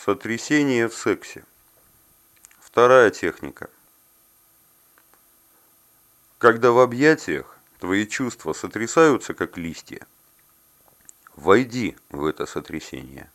Сотрясение в сексе. Вторая техника. Когда в объятиях твои чувства сотрясаются, как листья, войди в это сотрясение.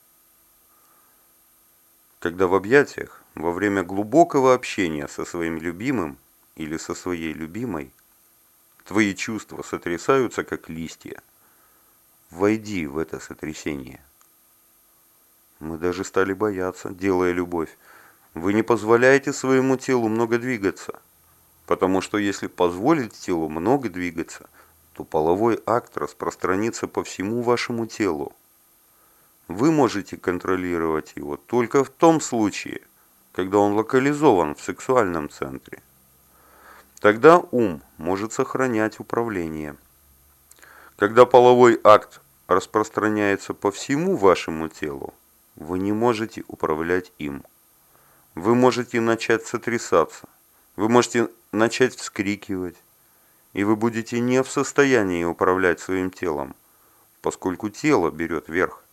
Когда в объятиях, во время глубокого общения со своим любимым или со своей любимой, твои чувства сотрясаются, как листья, войди в это сотрясение. Мы даже стали бояться, делая любовь. Вы не позволяете своему телу много двигаться, потому что если позволить телу много двигаться, то половой акт распространится по всему вашему телу. Вы можете контролировать его только в том случае, когда он локализован в сексуальном центре. Тогда ум может сохранять управление. Когда половой акт распространяется по всему вашему телу, вы не можете управлять им. Вы можете начать сотрясаться, вы можете начать вскрикивать, и вы будете не в состоянии управлять своим телом, поскольку тело берет верх.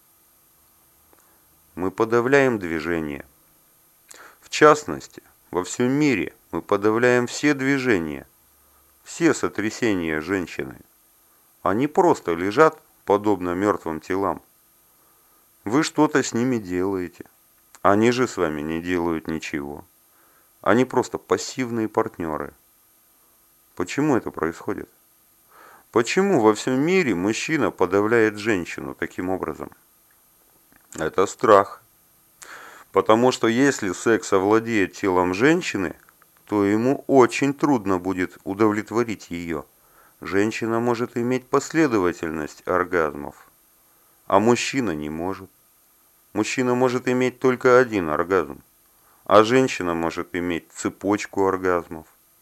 Мы подавляем движение. В частности, во всем мире мы подавляем все движения, все сотрясения женщины. Они просто лежат, подобно мертвым телам. Вы что-то с ними делаете. Они же с вами не делают ничего. Они просто пассивные партнеры. Почему это происходит? Почему во всем мире мужчина подавляет женщину таким образом? Это страх. Потому что если секс овладеет телом женщины, то ему очень трудно будет удовлетворить ее. Женщина может иметь последовательность оргазмов, а мужчина не может. Мужчина может иметь только один оргазм, а женщина может иметь цепочку оргазмов.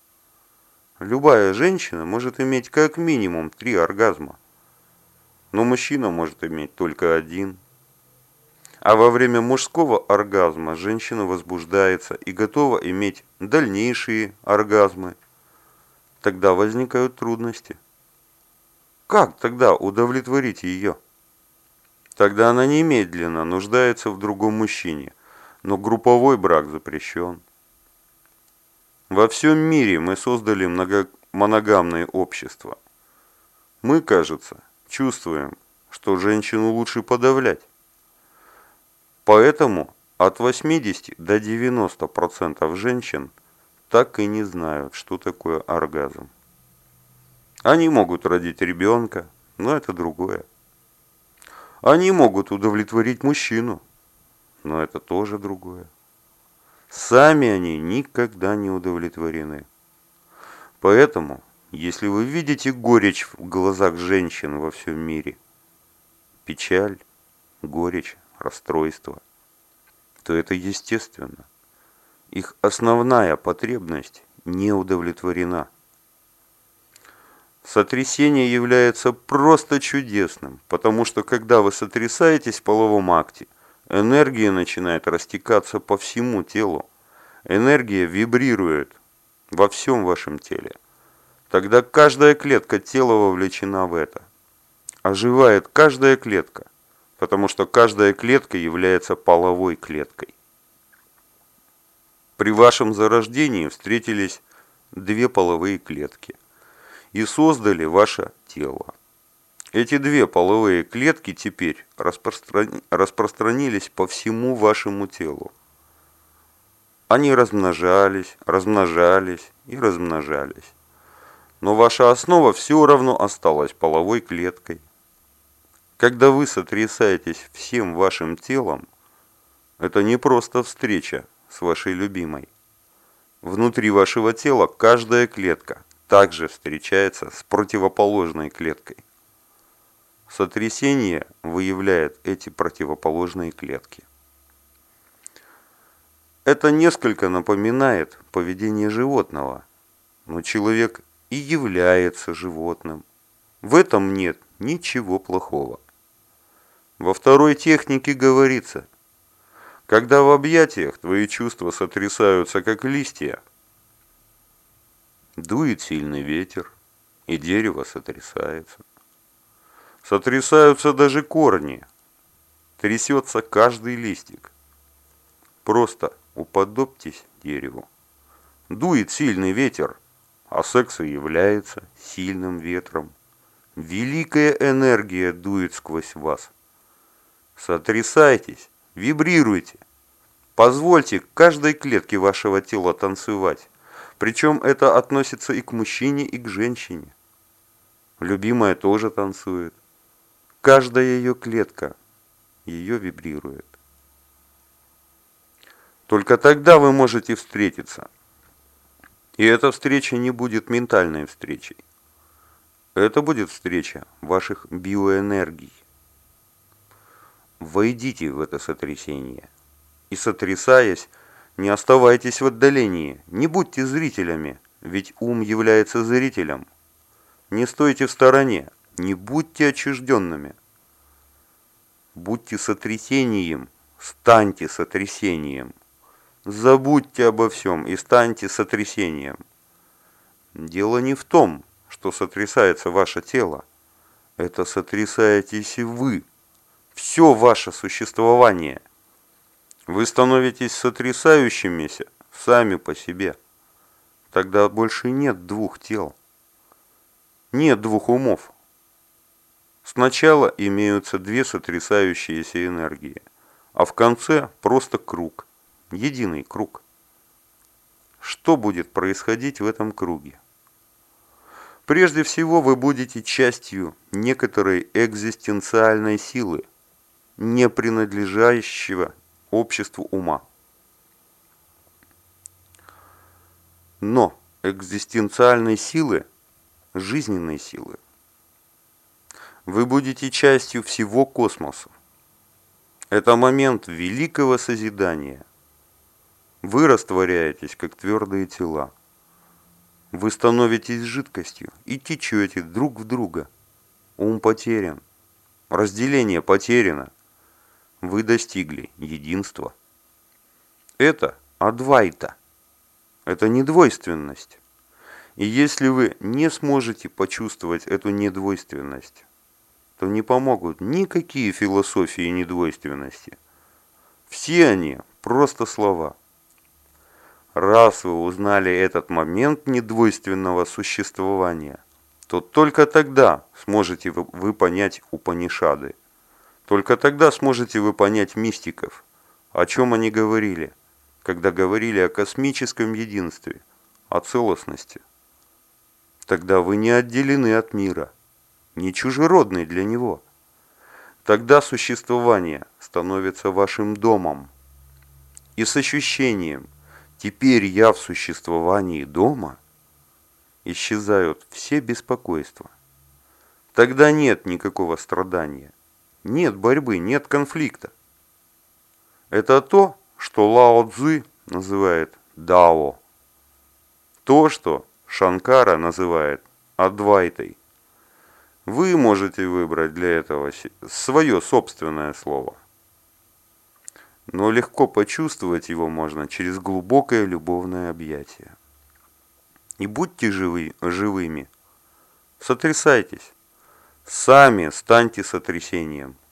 Любая женщина может иметь как минимум 3 оргазма, но мужчина может иметь только один. А во время мужского оргазма женщина возбуждается и готова иметь дальнейшие оргазмы. Тогда возникают трудности. Как тогда удовлетворить ее? Тогда она немедленно нуждается в другом мужчине, но групповой брак запрещен. Во всем мире мы создали моногамные общества. Мы, кажется, чувствуем, что женщину лучше подавлять. Поэтому от 80 до 90% женщин так и не знают, что такое оргазм. Они могут родить ребенка, но это другое. Они могут удовлетворить мужчину, но это тоже другое. Сами они никогда не удовлетворены. Поэтому, если вы видите горечь в глазах женщин во всем мире, печаль, горечь, расстройство, то это естественно. Их основная потребность не удовлетворена. Сотрясение является просто чудесным, потому что когда вы сотрясаетесь в половом акте, энергия начинает растекаться по всему телу. Энергия вибрирует во всем вашем теле. Тогда каждая клетка тела вовлечена в это. Оживает каждая клетка, потому что каждая клетка является половой клеткой. При вашем зарождении встретились 2 половые клетки и создали ваше тело. Эти 2 половые клетки теперь распространились по всему вашему телу. Они размножались, размножались и размножались. Но ваша основа все равно осталась половой клеткой. Когда вы сотрясаетесь всем вашим телом, это не просто встреча с вашей любимой. Внутри вашего тела каждая клетка также встречается с противоположной клеткой. Сотрясение выявляет эти противоположные клетки. Это несколько напоминает поведение животного, но человек и является животным. В этом нет ничего плохого. Во второй технике говорится, когда в объятиях твои чувства сотрясаются, как листья, дует сильный ветер, и дерево сотрясается. Сотрясаются даже корни, трясется каждый листик. Просто уподобьтесь дереву. Дует сильный ветер, а секс и является сильным ветром. Великая энергия дует сквозь вас. Сотрясайтесь, вибрируйте. Позвольте каждой клетке вашего тела танцевать. Причем это относится и к мужчине, и к женщине. Любимая тоже танцует. Каждая ее клетка ее вибрирует. Только тогда вы можете встретиться. И эта встреча не будет ментальной встречей. Это будет встреча ваших биоэнергий. Войдите в это сотрясение. И сотрясаясь, не оставайтесь в отдалении, не будьте зрителями, ведь ум является зрителем. Не стойте в стороне, не будьте отчужденными. Будьте сотрясением, станьте сотрясением. Забудьте обо всем и станьте сотрясением. Дело не в том, что сотрясается ваше тело. Это сотрясаетесь и вы. Все ваше существование. Вы становитесь сотрясающимися сами по себе. Тогда больше нет двух тел. Нет двух умов. Сначала имеются две сотрясающиеся энергии, а в конце просто круг. Единый круг. Что будет происходить в этом круге? Прежде всего вы будете частью некоторой экзистенциальной силы, не принадлежащего обществу ума. Но экзистенциальной силы, жизненной силы, вы будете частью всего космоса. Это момент великого созидания. Вы растворяетесь, как твердые тела. Вы становитесь жидкостью и течете друг в друга. Ум потерян. Разделение потеряно. Вы достигли единства. Это адвайта. Это недвойственность. И если вы не сможете почувствовать эту недвойственность, то не помогут никакие философии недвойственности. Все они просто слова. Раз вы узнали этот момент недвойственного существования, то только тогда сможете вы понять Упанишады. Только тогда сможете вы понять мистиков, о чем они говорили, когда говорили о космическом единстве, о целостности. Тогда вы не отделены от мира, не чужеродны для него. Тогда существование становится вашим домом. И с ощущением «теперь я в существовании дома» исчезают все беспокойства. Тогда нет никакого страдания, нет борьбы, нет конфликта. Это то, что Лао Цзы называет Дао. То, что Шанкара называет Адвайтой. Вы можете выбрать для этого свое собственное слово. Но легко почувствовать его можно через глубокое любовное объятие. И будьте живыми. Сотрясайтесь. Сами станьте сотрясением.